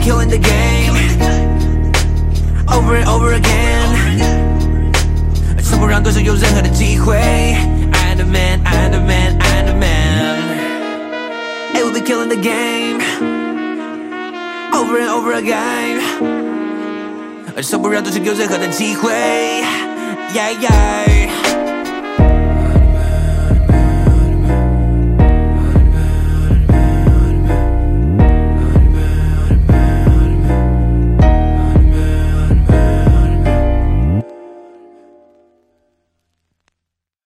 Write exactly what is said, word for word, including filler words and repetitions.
killing the game over and over again， 从不让对手有任何的机会。I'm the man, I'm the man, I'm the man. Hey, we'll be killing the game over and over again， 从不让对手有任何的机会。Yeah, yeah.